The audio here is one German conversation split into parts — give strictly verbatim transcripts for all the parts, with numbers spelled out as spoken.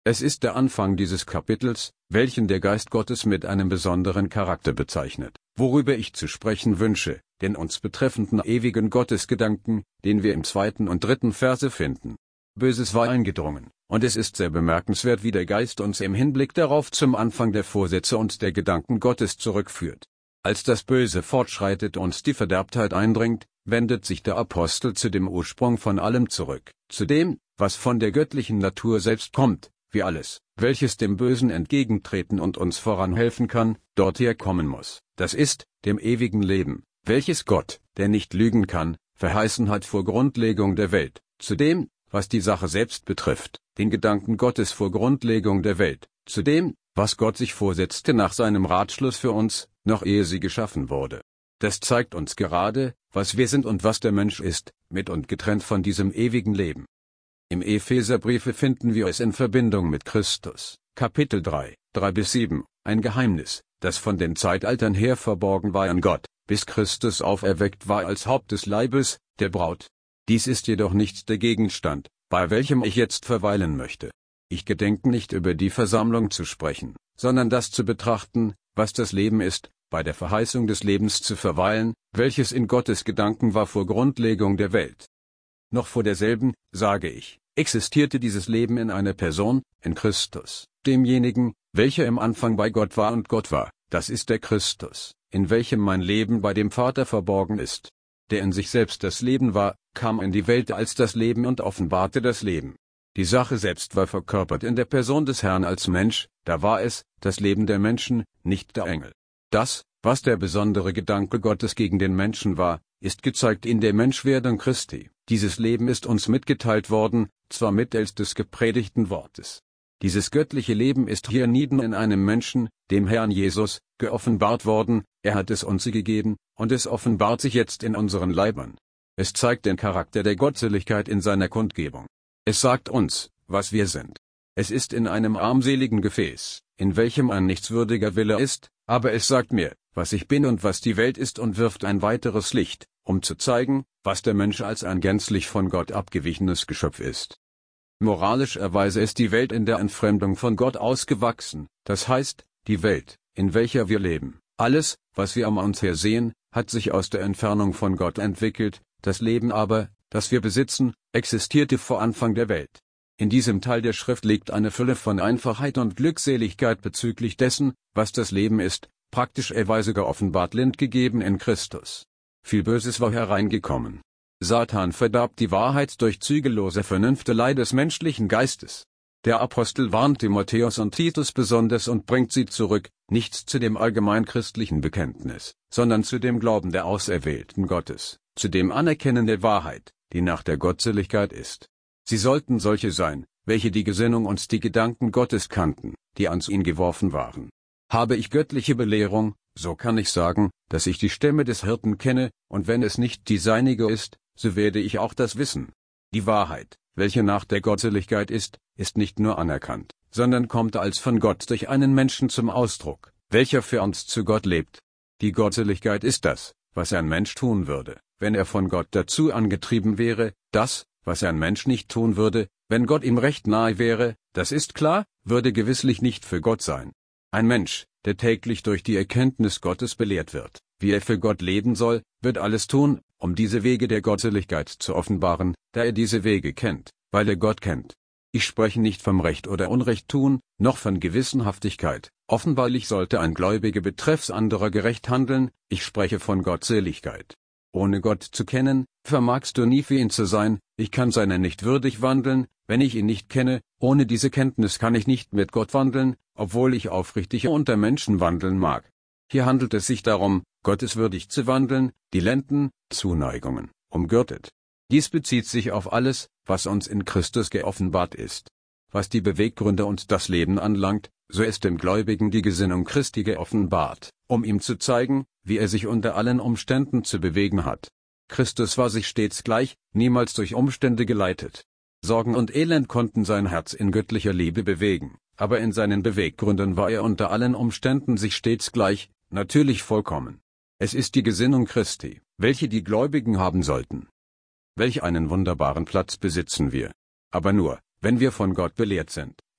Es ist der Anfang dieses Kapitels, welchen der Geist Gottes mit einem besonderen Charakter bezeichnet, worüber ich zu sprechen wünsche, den uns betreffenden ewigen Gottesgedanken, den wir im zweiten und dritten Verse finden. Böses war eingedrungen, und es ist sehr bemerkenswert, wie der Geist uns im Hinblick darauf zum Anfang der Vorsätze und der Gedanken Gottes zurückführt. Als das Böse fortschreitet und die Verderbtheit eindringt, wendet sich der Apostel zu dem Ursprung von allem zurück, zu dem, was von der göttlichen Natur selbst kommt, wie alles, welches dem Bösen entgegentreten und uns voranhelfen kann, dorthin kommen muss, das ist, dem ewigen Leben, welches Gott, der nicht lügen kann, verheißen hat vor Grundlegung der Welt, zu dem, was die Sache selbst betrifft, den Gedanken Gottes vor Grundlegung der Welt, zu dem, was Gott sich vorsetzte nach seinem Ratschluss für uns, noch ehe sie geschaffen wurde. Das zeigt uns gerade, was wir sind und was der Mensch ist, mit und getrennt von diesem ewigen Leben. Im Epheserbriefe finden wir es in Verbindung mit Christus, Kapitel drei, drei bis sieben, ein Geheimnis, das von den Zeitaltern her verborgen war an Gott, bis Christus auferweckt war als Haupt des Leibes, der Braut. Dies ist jedoch nicht der Gegenstand, bei welchem ich jetzt verweilen möchte. Ich gedenke nicht über die Versammlung zu sprechen, sondern das zu betrachten, was das Leben ist, bei der Verheißung des Lebens zu verweilen, welches in Gottes Gedanken war vor Grundlegung der Welt. Noch vor derselben, sage ich, existierte dieses Leben in einer Person, in Christus, demjenigen, welcher im Anfang bei Gott war und Gott war, das ist der Christus, in welchem mein Leben bei dem Vater verborgen ist. Der in sich selbst das Leben war, kam in die Welt als das Leben und offenbarte das Leben. Die Sache selbst war verkörpert in der Person des Herrn als Mensch, da war es, das Leben der Menschen, nicht der Engel. Das, was der besondere Gedanke Gottes gegen den Menschen war, ist gezeigt in der Menschwerdung Christi. Dieses Leben ist uns mitgeteilt worden, zwar mittels des gepredigten Wortes. Dieses göttliche Leben ist hier nieden in einem Menschen, dem Herrn Jesus, geoffenbart worden, er hat es uns gegeben, und es offenbart sich jetzt in unseren Leibern. Es zeigt den Charakter der Gottseligkeit in seiner Kundgebung. Es sagt uns, was wir sind. Es ist in einem armseligen Gefäß, in welchem ein nichtswürdiger Wille ist, aber es sagt mir, was ich bin und was die Welt ist und wirft ein weiteres Licht, um zu zeigen, was der Mensch als ein gänzlich von Gott abgewichenes Geschöpf ist. Moralischerweise ist die Welt in der Entfremdung von Gott ausgewachsen, das heißt, die Welt, in welcher wir leben, alles, was wir um uns her sehen, hat sich aus der Entfernung von Gott entwickelt, das Leben aber, das wir besitzen, existierte vor Anfang der Welt. In diesem Teil der Schrift liegt eine Fülle von Einfachheit und Glückseligkeit bezüglich dessen, was das Leben ist, praktischerweise geoffenbart lind gegeben in Christus. Viel Böses war hereingekommen. Satan verdarb die Wahrheit durch zügellose Vernünftelei des menschlichen Geistes. Der Apostel warnt Timotheus und Titus besonders und bringt sie zurück, nicht zu dem allgemeinchristlichen Bekenntnis, sondern zu dem Glauben der Auserwählten Gottes, zu dem Anerkennen der Wahrheit, die nach der Gottseligkeit ist. Sie sollten solche sein, welche die Gesinnung und die Gedanken Gottes kannten, die ans ihn geworfen waren. Habe ich göttliche Belehrung, so kann ich sagen, dass ich die Stimme des Hirten kenne, und wenn es nicht die seinige ist, so werde ich auch das wissen. Die Wahrheit, welche nach der Gottseligkeit ist, ist nicht nur anerkannt, sondern kommt als von Gott durch einen Menschen zum Ausdruck, welcher für uns zu Gott lebt. Die Gottseligkeit ist das, was ein Mensch tun würde, wenn er von Gott dazu angetrieben wäre, das, was ein Mensch nicht tun würde, wenn Gott ihm recht nahe wäre, das ist klar, würde gewisslich nicht für Gott sein. Ein Mensch, der täglich durch die Erkenntnis Gottes belehrt wird, wie er für Gott leben soll, wird alles tun, um diese Wege der Gottseligkeit zu offenbaren, da er diese Wege kennt, weil er Gott kennt. Ich spreche nicht vom Recht oder Unrecht tun, noch von Gewissenhaftigkeit, offenbarlich sollte ein Gläubiger betreffs anderer gerecht handeln, ich spreche von Gottseligkeit. Ohne Gott zu kennen, vermagst du nie für ihn zu sein, ich kann seiner nicht würdig wandeln, wenn ich ihn nicht kenne, ohne diese Kenntnis kann ich nicht mit Gott wandeln, obwohl ich aufrichtig unter Menschen wandeln mag. Hier handelt es sich darum, gotteswürdig zu wandeln, die Lenden, Zuneigungen, umgürtet. Dies bezieht sich auf alles, was uns in Christus geoffenbart ist. Was die Beweggründe und das Leben anlangt, so ist dem Gläubigen die Gesinnung Christi geoffenbart, um ihm zu zeigen, wie er sich unter allen Umständen zu bewegen hat. Christus war sich stets gleich, niemals durch Umstände geleitet. Sorgen und Elend konnten sein Herz in göttlicher Liebe bewegen, aber in seinen Beweggründen war er unter allen Umständen sich stets gleich, natürlich vollkommen. Es ist die Gesinnung Christi, welche die Gläubigen haben sollten. Welch einen wunderbaren Platz besitzen wir. Aber nur, wenn wir von Gott belehrt sind,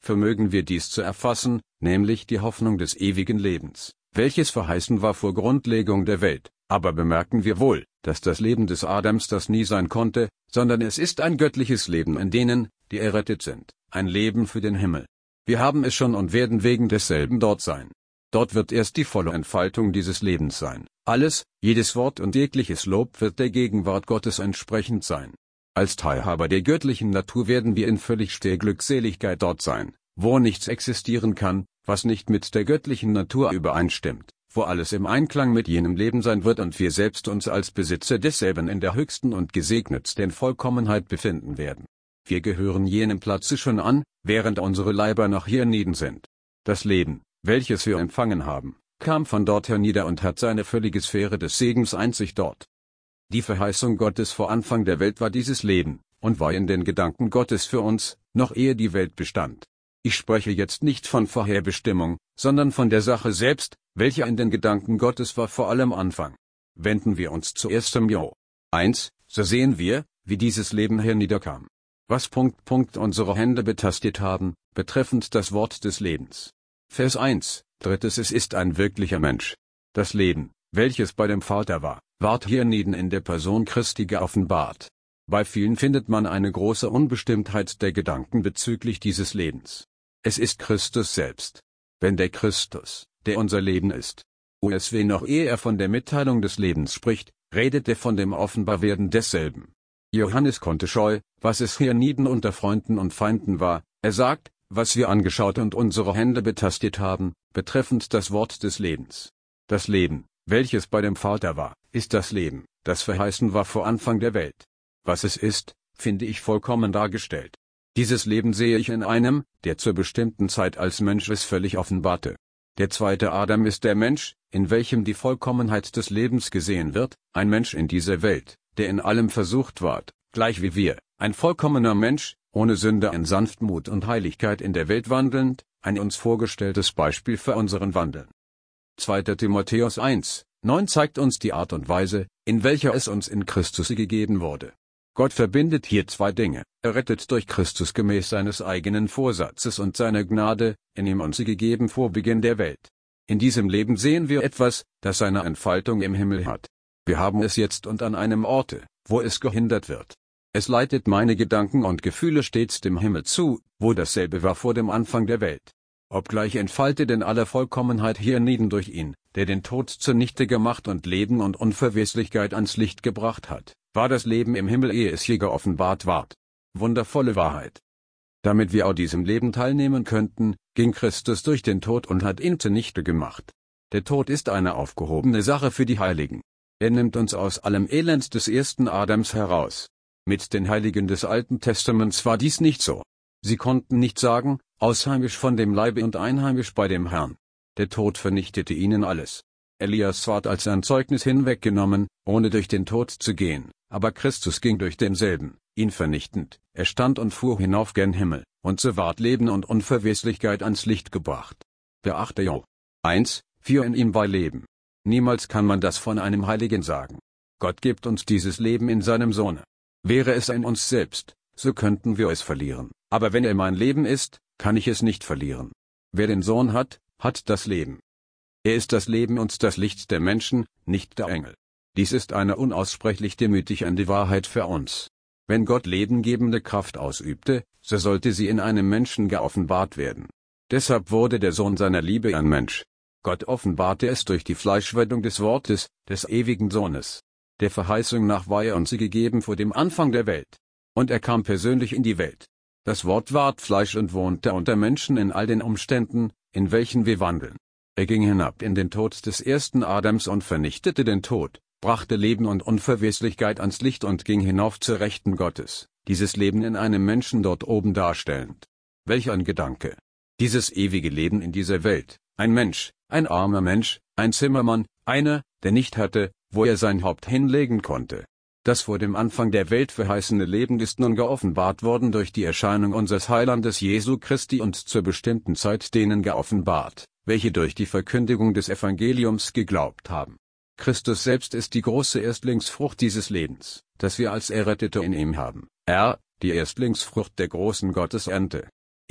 vermögen wir dies zu erfassen, nämlich die Hoffnung des ewigen Lebens, welches verheißen war vor Grundlegung der Welt. Aber bemerken wir wohl, dass das Leben des Adams das nie sein konnte, sondern es ist ein göttliches Leben in denen, die errettet sind, ein Leben für den Himmel. Wir haben es schon und werden wegen desselben dort sein. Dort wird erst die volle Entfaltung dieses Lebens sein. Alles, jedes Wort und jegliches Lob wird der Gegenwart Gottes entsprechend sein. Als Teilhaber der göttlichen Natur werden wir in völligster Glückseligkeit dort sein, wo nichts existieren kann, was nicht mit der göttlichen Natur übereinstimmt, wo alles im Einklang mit jenem Leben sein wird und wir selbst uns als Besitzer desselben in der höchsten und gesegnetsten Vollkommenheit befinden werden. Wir gehören jenem Platze schon an, während unsere Leiber noch hienieden sind. Das Leben, welches wir empfangen haben, kam von dort hernieder und hat seine völlige Sphäre des Segens einzig dort. Die Verheißung Gottes vor Anfang der Welt war dieses Leben, und war in den Gedanken Gottes für uns, noch ehe die Welt bestand. Ich spreche jetzt nicht von Vorherbestimmung, sondern von der Sache selbst, welche in den Gedanken Gottes war vor allem Anfang. Wenden wir uns zuerst zum Jo. eins, so sehen wir, wie dieses Leben herniederkam. Was Punkt Punkt unsere Hände betastet haben, betreffend das Wort des Lebens. Vers eins, drittes es ist ein wirklicher Mensch. Das Leben, welches bei dem Vater war, ward hienieden in der Person Christi geoffenbart. Bei vielen findet man eine große Unbestimmtheit der Gedanken bezüglich dieses Lebens. Es ist Christus selbst. Wenn der Christus, der unser Leben ist, O S W noch ehe er von der Mitteilung des Lebens spricht, redet er von dem Offenbarwerden desselben. Johannes konnte scheu, was es hienieden unter Freunden und Feinden war, er sagt, was wir angeschaut und unsere Hände betastet haben, betreffend das Wort des Lebens. Das Leben, welches bei dem Vater war, ist das Leben, das verheißen war vor Anfang der Welt. Was es ist, finde ich vollkommen dargestellt. Dieses Leben sehe ich in einem, der zur bestimmten Zeit als Mensch es völlig offenbarte. Der zweite Adam ist der Mensch, in welchem die Vollkommenheit des Lebens gesehen wird, ein Mensch in dieser Welt, der in allem versucht ward, gleich wie wir, ein vollkommener Mensch, ohne Sünde in Sanftmut und Heiligkeit in der Welt wandelnd, ein uns vorgestelltes Beispiel für unseren Wandel. zweiter Timotheus eins, neun zeigt uns die Art und Weise, in welcher es uns in Christus gegeben wurde. Gott verbindet hier zwei Dinge, er rettet durch Christus gemäß seines eigenen Vorsatzes und seiner Gnade, in ihm uns gegeben vor Beginn der Welt. In diesem Leben sehen wir etwas, das seine Entfaltung im Himmel hat. Wir haben es jetzt und an einem Orte, wo es gehindert wird. Es leitet meine Gedanken und Gefühle stets dem Himmel zu, wo dasselbe war vor dem Anfang der Welt. Obgleich entfaltet in aller Vollkommenheit hienieden durch ihn, der den Tod zunichte gemacht und Leben und Unverweslichkeit ans Licht gebracht hat, war das Leben im Himmel ehe es je geoffenbart ward. Wundervolle Wahrheit. Damit wir an diesem Leben teilnehmen könnten, ging Christus durch den Tod und hat ihn zunichte gemacht. Der Tod ist eine aufgehobene Sache für die Heiligen. Er nimmt uns aus allem Elend des ersten Adams heraus. Mit den Heiligen des Alten Testaments war dies nicht so. Sie konnten nicht sagen, ausheimisch von dem Leibe und einheimisch bei dem Herrn. Der Tod vernichtete ihnen alles. Elias ward als ein Zeugnis hinweggenommen, ohne durch den Tod zu gehen, aber Christus ging durch denselben, ihn vernichtend, er stand und fuhr hinauf gen Himmel, und so ward Leben und Unverweslichkeit ans Licht gebracht. Beachte Jo. eins, vier in ihm war Leben. Niemals kann man das von einem Heiligen sagen. Gott gibt uns dieses Leben in seinem Sohne. Wäre es in uns selbst, so könnten wir es verlieren, aber wenn er mein Leben ist, kann ich es nicht verlieren. Wer den Sohn hat, hat das Leben. Er ist das Leben und das Licht der Menschen, nicht der Engel. Dies ist eine unaussprechlich demütigende Wahrheit für uns. Wenn Gott lebengebende Kraft ausübte, so sollte sie in einem Menschen geoffenbart werden. Deshalb wurde der Sohn seiner Liebe ein Mensch. Gott offenbarte es durch die Fleischwerdung des Wortes, des ewigen Sohnes. Der Verheißung nach war er uns gegeben vor dem Anfang der Welt. Und er kam persönlich in die Welt. Das Wort ward Fleisch und wohnte unter Menschen in all den Umständen, in welchen wir wandeln. Er ging hinab in den Tod des ersten Adams und vernichtete den Tod, brachte Leben und Unverweslichkeit ans Licht und ging hinauf zur Rechten Gottes, dieses Leben in einem Menschen dort oben darstellend. Welch ein Gedanke! Dieses ewige Leben in dieser Welt, ein Mensch, ein armer Mensch, ein Zimmermann, einer, der nicht hatte, wo er sein Haupt hinlegen konnte. Das vor dem Anfang der Welt verheißene Leben ist nun geoffenbart worden durch die Erscheinung unseres Heilandes Jesu Christi und zur bestimmten Zeit denen geoffenbart, welche durch die Verkündigung des Evangeliums geglaubt haben. Christus selbst ist die große Erstlingsfrucht dieses Lebens, das wir als Errettete in ihm haben. Er, die Erstlingsfrucht der großen Gottesernte.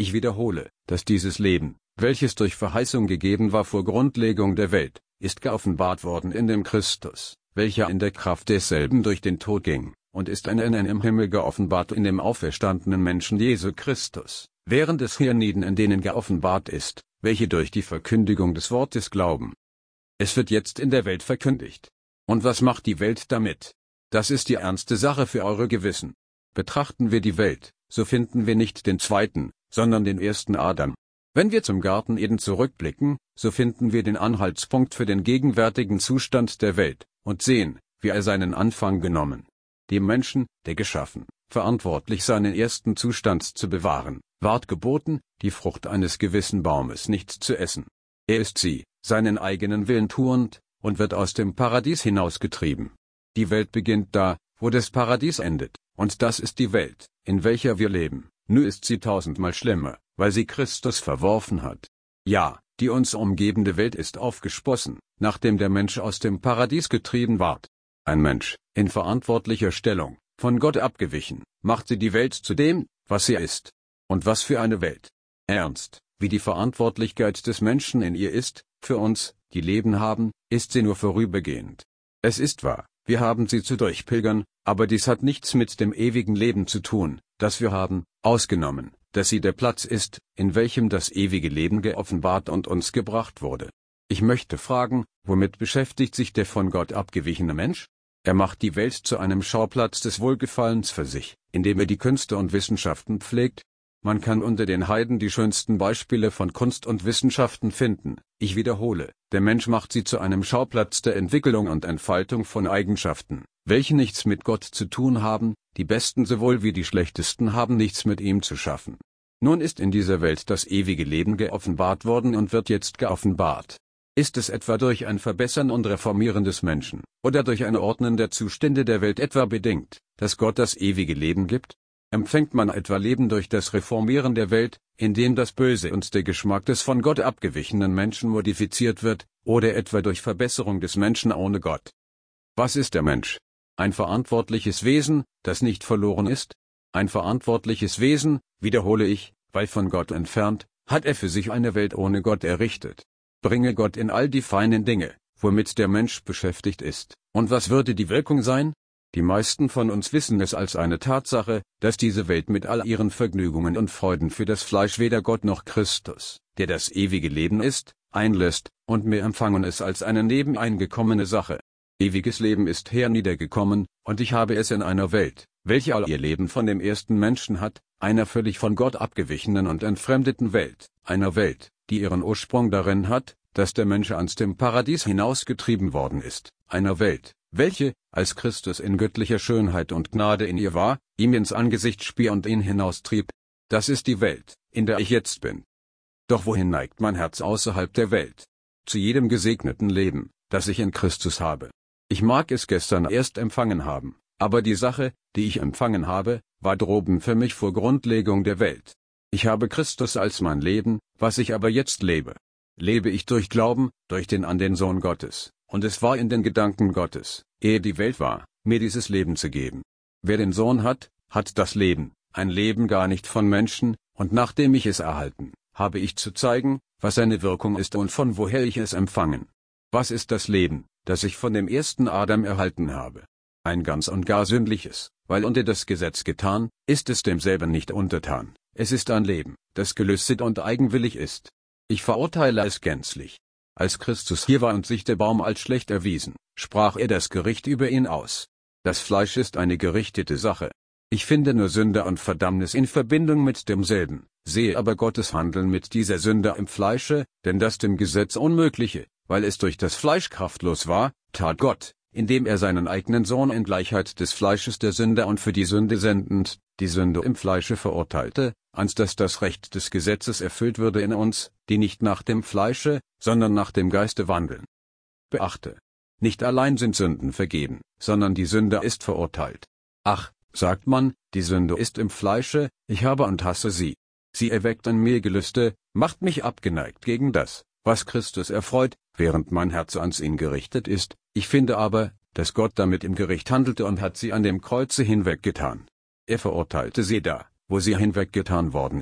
Ich wiederhole, dass dieses Leben, welches durch Verheißung gegeben war vor Grundlegung der Welt, ist geoffenbart worden in dem Christus, welcher in der Kraft desselben durch den Tod ging, und ist ein Ihnen im Himmel geoffenbart in dem auferstandenen Menschen Jesu Christus, während es hienieden in denen geoffenbart ist, welche durch die Verkündigung des Wortes glauben. Es wird jetzt in der Welt verkündigt. Und was macht die Welt damit? Das ist die ernste Sache für eure Gewissen. Betrachten wir die Welt, so finden wir nicht den zweiten, sondern den ersten Adam. Wenn wir zum Garten Eden zurückblicken, so finden wir den Anhaltspunkt für den gegenwärtigen Zustand der Welt, und sehen, wie er seinen Anfang genommen. Dem Menschen, der geschaffen, verantwortlich seinen ersten Zustand zu bewahren, ward geboten, die Frucht eines gewissen Baumes nicht zu essen. Er ist sie, seinen eigenen Willen tuend, und wird aus dem Paradies hinausgetrieben. Die Welt beginnt da, wo das Paradies endet, und das ist die Welt, in welcher wir leben. Nur ist sie tausendmal schlimmer, weil sie Christus verworfen hat. Ja, die uns umgebende Welt ist aufgesprossen, nachdem der Mensch aus dem Paradies getrieben ward. Ein Mensch, in verantwortlicher Stellung, von Gott abgewichen, macht sie die Welt zu dem, was sie ist. Und was für eine Welt! Ernst, wie die Verantwortlichkeit des Menschen in ihr ist, für uns, die Leben haben, ist sie nur vorübergehend. Es ist wahr, wir haben sie zu durchpilgern, aber dies hat nichts mit dem ewigen Leben zu tun, das wir haben, ausgenommen, dass sie der Platz ist, in welchem das ewige Leben geoffenbart und uns gebracht wurde. Ich möchte fragen, womit beschäftigt sich der von Gott abgewichene Mensch? Er macht die Welt zu einem Schauplatz des Wohlgefallens für sich, indem er die Künste und Wissenschaften pflegt. Man kann unter den Heiden die schönsten Beispiele von Kunst und Wissenschaften finden. Ich wiederhole, der Mensch macht sie zu einem Schauplatz der Entwicklung und Entfaltung von Eigenschaften, welche nichts mit Gott zu tun haben, die besten sowohl wie die schlechtesten haben nichts mit ihm zu schaffen. Nun ist in dieser Welt das ewige Leben geoffenbart worden und wird jetzt geoffenbart. Ist es etwa durch ein Verbessern und Reformieren des Menschen, oder durch ein Ordnen der Zustände der Welt etwa bedingt, dass Gott das ewige Leben gibt? Empfängt man etwa Leben durch das Reformieren der Welt, indem das Böse und der Geschmack des von Gott abgewichenen Menschen modifiziert wird, oder etwa durch Verbesserung des Menschen ohne Gott? Was ist der Mensch? Ein verantwortliches Wesen, das nicht verloren ist? Ein verantwortliches Wesen, wiederhole ich, weil von Gott entfernt, hat er für sich eine Welt ohne Gott errichtet. Bringe Gott in all die feinen Dinge, womit der Mensch beschäftigt ist, und was würde die Wirkung sein? Die meisten von uns wissen es als eine Tatsache, dass diese Welt mit all ihren Vergnügungen und Freuden für das Fleisch weder Gott noch Christus, der das ewige Leben ist, einlässt, und wir empfangen es als eine nebeneingekommene Sache. Ewiges Leben ist herniedergekommen, und ich habe es in einer Welt, welche all ihr Leben von dem ersten Menschen hat, einer völlig von Gott abgewichenen und entfremdeten Welt, einer Welt, die ihren Ursprung darin hat, dass der Mensch ans dem Paradies hinausgetrieben worden ist, einer Welt, welche, als Christus in göttlicher Schönheit und Gnade in ihr war, ihm ins Angesicht spie und ihn hinaustrieb. Das ist die Welt, in der ich jetzt bin. Doch wohin neigt mein Herz außerhalb der Welt? Zu jedem gesegneten Leben, das ich in Christus habe. Ich mag es gestern erst empfangen haben, aber die Sache, die ich empfangen habe, war droben für mich vor Grundlegung der Welt. Ich habe Christus als mein Leben, was ich aber jetzt lebe. Lebe ich durch Glauben, durch den an den Sohn Gottes, und es war in den Gedanken Gottes, ehe die Welt war, mir dieses Leben zu geben. Wer den Sohn hat, hat das Leben, ein Leben gar nicht von Menschen, und nachdem ich es erhalten, habe ich zu zeigen, was seine Wirkung ist und von woher ich es empfangen. Was ist das Leben, das ich von dem ersten Adam erhalten habe? Ein ganz und gar sündliches, weil unter das Gesetz getan, ist es demselben nicht untertan. Es ist ein Leben, das gelüstet und eigenwillig ist. Ich verurteile es gänzlich. Als Christus hier war und sich der Baum als schlecht erwiesen, sprach er das Gericht über ihn aus. Das Fleisch ist eine gerichtete Sache. Ich finde nur Sünde und Verdammnis in Verbindung mit demselben, sehe aber Gottes Handeln mit dieser Sünde im Fleische, denn das dem Gesetz Unmögliche, weil es durch das Fleisch kraftlos war, tat Gott, indem er seinen eigenen Sohn in Gleichheit des Fleisches der Sünde und für die Sünde sendend, die Sünde im Fleische verurteilte, ans dass das Recht des Gesetzes erfüllt würde in uns, die nicht nach dem Fleische, sondern nach dem Geiste wandeln. Beachte, nicht allein sind Sünden vergeben, sondern die Sünde ist verurteilt. Ach, sagt man, die Sünde ist im Fleische, ich habe und hasse sie. Sie erweckt in mir Gelüste, macht mich abgeneigt gegen das, was Christus erfreut, während mein Herz ans ihn gerichtet ist. Ich finde aber, dass Gott damit im Gericht handelte und hat sie an dem Kreuze hinweggetan. Er verurteilte sie da, wo sie hinweggetan worden ist,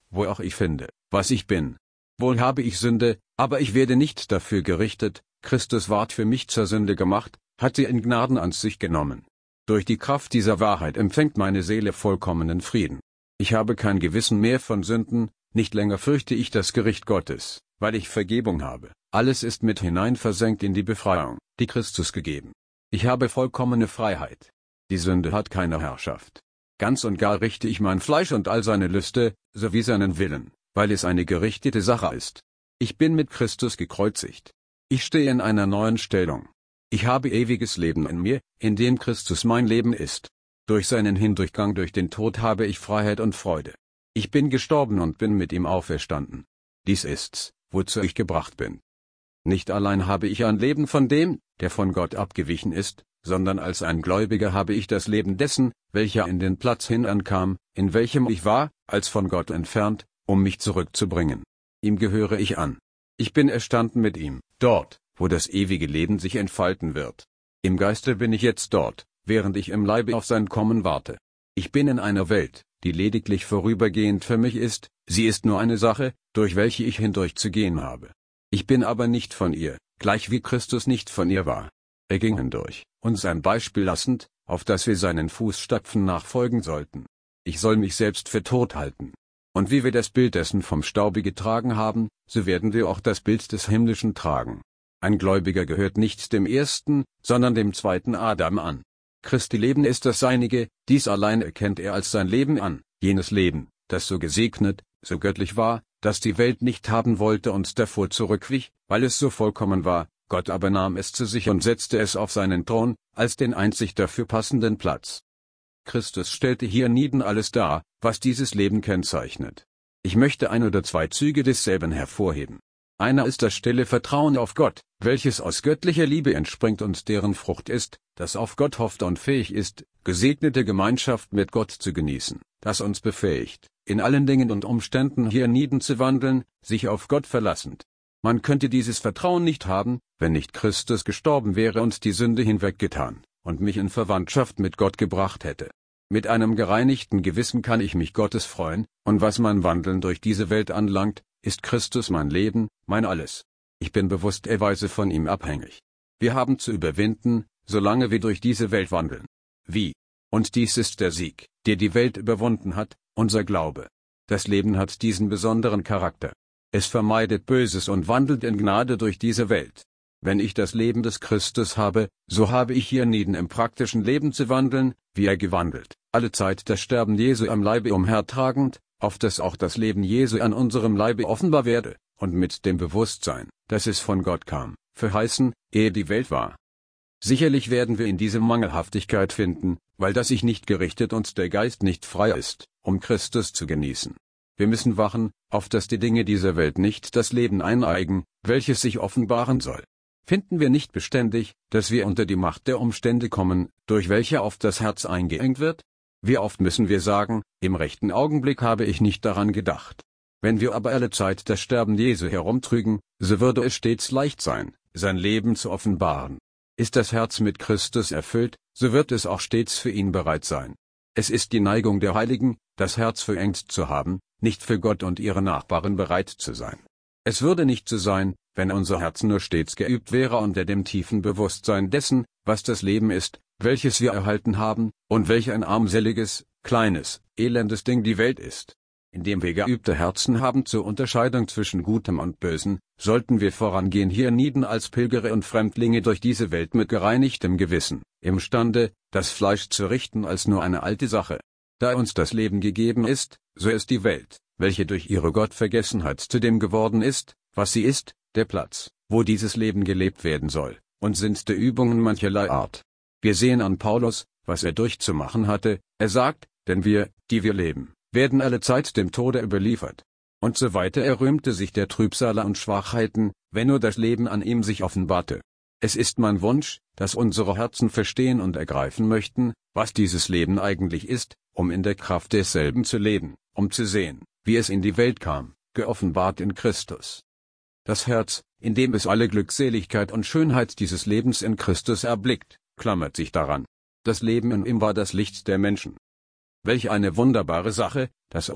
wo auch ich finde, was ich bin. Wohl habe ich Sünde, aber ich werde nicht dafür gerichtet, Christus ward für mich zur Sünde gemacht, hat sie in Gnaden an sich genommen. Durch die Kraft dieser Wahrheit empfängt meine Seele vollkommenen Frieden. Ich habe kein Gewissen mehr von Sünden, nicht länger fürchte ich das Gericht Gottes, weil ich Vergebung habe. Alles ist mit hinein versenkt in die Befreiung, die Christus gegeben. Ich habe vollkommene Freiheit. Die Sünde hat keine Herrschaft. Ganz und gar richte ich mein Fleisch und all seine Lüste, sowie seinen Willen, weil es eine gerichtete Sache ist. Ich bin mit Christus gekreuzigt. Ich stehe in einer neuen Stellung. Ich habe ewiges Leben in mir, in dem Christus mein Leben ist. Durch seinen Hindurchgang durch den Tod habe ich Freiheit und Freude. Ich bin gestorben und bin mit ihm auferstanden. Dies ist's, wozu ich gebracht bin. Nicht allein habe ich ein Leben von dem, der von Gott abgewichen ist, sondern als ein Gläubiger habe ich das Leben dessen, welcher in den Platz hin ankam, in welchem ich war, als von Gott entfernt, um mich zurückzubringen. Ihm gehöre ich an. Ich bin erstanden mit ihm, dort, wo das ewige Leben sich entfalten wird. Im Geiste bin ich jetzt dort, während ich im Leibe auf sein Kommen warte. Ich bin in einer Welt, die lediglich vorübergehend für mich ist, sie ist nur eine Sache, durch welche ich hindurchzugehen habe. Ich bin aber nicht von ihr, gleich wie Christus nicht von ihr war. Er ging hindurch, uns ein Beispiel lassend, auf das wir seinen Fußstapfen nachfolgen sollten. Ich soll mich selbst für tot halten. Und wie wir das Bild dessen vom Staube getragen haben, so werden wir auch das Bild des Himmlischen tragen. Ein Gläubiger gehört nicht dem ersten, sondern dem zweiten Adam an. Christi Leben ist das seinige, dies allein erkennt er als sein Leben an, jenes Leben, das so gesegnet, so göttlich war, dass die Welt nicht haben wollte und davor zurückwich, weil es so vollkommen war, Gott aber nahm es zu sich und setzte es auf seinen Thron, als den einzig dafür passenden Platz. Christus stellte hier nieden alles dar, was dieses Leben kennzeichnet. Ich möchte ein oder zwei Züge desselben hervorheben. Einer ist das stille Vertrauen auf Gott, welches aus göttlicher Liebe entspringt und deren Frucht ist, das auf Gott hofft und fähig ist, gesegnete Gemeinschaft mit Gott zu genießen, das uns befähigt, in allen Dingen und Umständen hienieden zu wandeln, sich auf Gott verlassend. Man könnte dieses Vertrauen nicht haben, wenn nicht Christus gestorben wäre und die Sünde hinweggetan, und mich in Verwandtschaft mit Gott gebracht hätte. Mit einem gereinigten Gewissen kann ich mich Gottes freuen, und was mein Wandeln durch diese Welt anlangt, ist Christus mein Leben, mein Alles. Ich bin bewussterweise von ihm abhängig. Wir haben zu überwinden, solange wir durch diese Welt wandeln. Wie? Und dies ist der Sieg, der die Welt überwunden hat, unser Glaube. Das Leben hat diesen besonderen Charakter. Es vermeidet Böses und wandelt in Gnade durch diese Welt. Wenn ich das Leben des Christus habe, so habe ich hienieden im praktischen Leben zu wandeln, wie er gewandelt, alle Zeit das Sterben Jesu am Leibe umhertragend, auf dass auch das Leben Jesu an unserem Leibe offenbar werde, und mit dem Bewusstsein, dass es von Gott kam, verheißen, ehe die Welt war. Sicherlich werden wir in diesem Mangelhaftigkeit finden, weil das Ich nicht gerichtet und der Geist nicht frei ist, um Christus zu genießen. Wir müssen wachen, auf dass die Dinge dieser Welt nicht das Leben eineigen, welches sich offenbaren soll. Finden wir nicht beständig, dass wir unter die Macht der Umstände kommen, durch welche oft das Herz eingeengt wird? Wie oft müssen wir sagen, im rechten Augenblick habe ich nicht daran gedacht. Wenn wir aber alle Zeit das Sterben Jesu herumtrügen, so würde es stets leicht sein, sein Leben zu offenbaren. Ist das Herz mit Christus erfüllt, so wird es auch stets für ihn bereit sein. Es ist die Neigung der Heiligen, das Herz verengt zu haben, nicht für Gott und ihre Nachbarn bereit zu sein. Es würde nicht so sein, wenn unser Herz nur stets geübt wäre unter dem tiefen Bewusstsein dessen, was das Leben ist, welches wir erhalten haben, und welch ein armseliges, kleines, elendes Ding die Welt ist. Indem wir geübte Herzen haben zur Unterscheidung zwischen Gutem und Bösen, sollten wir vorangehen hienieden als Pilgere und Fremdlinge durch diese Welt mit gereinigtem Gewissen, imstande, das Fleisch zu richten als nur eine alte Sache. Da uns das Leben gegeben ist, so ist die Welt, welche durch ihre Gottvergessenheit zu dem geworden ist, was sie ist, der Platz, wo dieses Leben gelebt werden soll, und sind der Übungen mancherlei Art. Wir sehen an Paulus, was er durchzumachen hatte, er sagt, denn wir, die wir leben, werden alle Zeit dem Tode überliefert. Und so weiter. Er rühmte sich der Trübsale und Schwachheiten, wenn nur das Leben an ihm sich offenbarte. Es ist mein Wunsch, dass unsere Herzen verstehen und ergreifen möchten, was dieses Leben eigentlich ist, um in der Kraft desselben zu leben, um zu sehen, wie es in die Welt kam, geoffenbart in Christus. Das Herz, in dem es alle Glückseligkeit und Schönheit dieses Lebens in Christus erblickt, klammert sich daran. Das Leben in ihm war das Licht der Menschen. Welch eine wunderbare Sache, dass uns,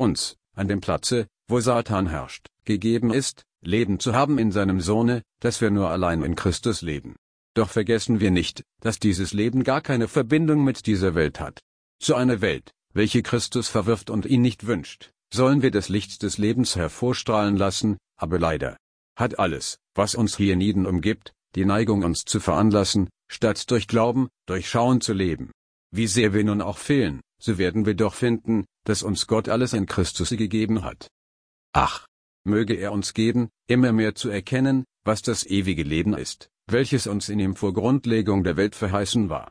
an dem Platze, wo Satan herrscht, gegeben ist, Leben zu haben in seinem Sohne, dass wir nur allein in Christus leben. Doch vergessen wir nicht, dass dieses Leben gar keine Verbindung mit dieser Welt hat. Zu einer Welt, welche Christus verwirft und ihn nicht wünscht, sollen wir das Licht des Lebens hervorstrahlen lassen, aber leider hat alles, was uns hier nieden umgibt, die Neigung uns zu veranlassen, statt durch Glauben, durch Schauen zu leben. Wie sehr wir nun auch fehlen, so werden wir doch finden, dass uns Gott alles in Christus gegeben hat. Ach, möge er uns geben, immer mehr zu erkennen, was das ewige Leben ist, welches uns in ihm vor Grundlegung der Welt verheißen war.